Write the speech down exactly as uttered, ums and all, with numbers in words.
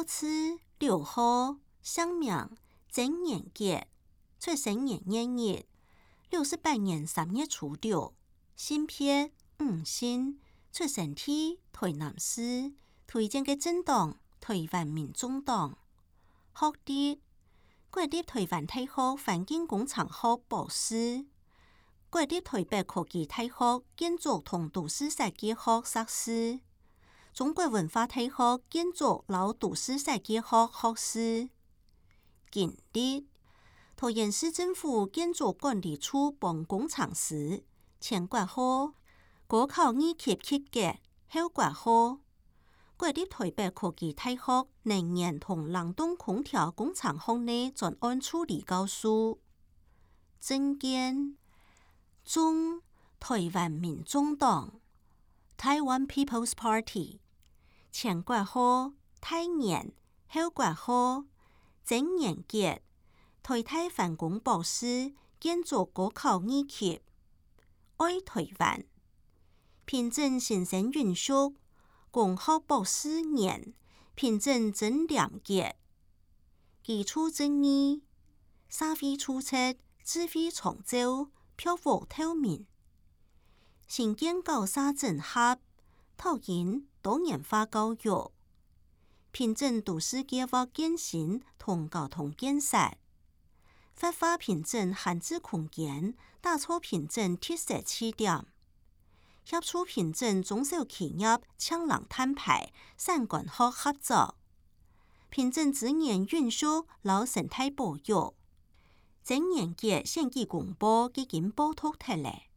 好次六號鄉名曾年傑，出生年廿日，六十八年三月初六，性別五姓，出生地台南市，推薦嘅政黨台灣民眾黨。學歷國立台灣大學環境工程學博士，國立台北科技大學建築同都市設計學碩士，中國文化大學建築和都市設計學學士。經歷桃園市政府建築管理處幫工程師，前掛號，高考二級及格，後掛號。國立台北科技大學能源同冷凍空調工程學內專案處理教授。政見中台灣民眾黨 （Taiwan People's Party），前掛號泰年，後掛號曾年傑，台大環工博士，建築高考二級，愛台灣，平鎮新生允淑，工學博士年，平鎮真廉潔，基礎正義，社會出色，智慧創造，漂浮透明，新建構沙整合，拓展多元化教育，平鎮都市計劃建新同交通建設，發揮平鎮閒置空間，打造平鎮特色起點，協助平鎮中小企業搶人攤牌，產官學合作，平鎮資源運輸和生態保育。曾年傑選舉公報已經報導出來。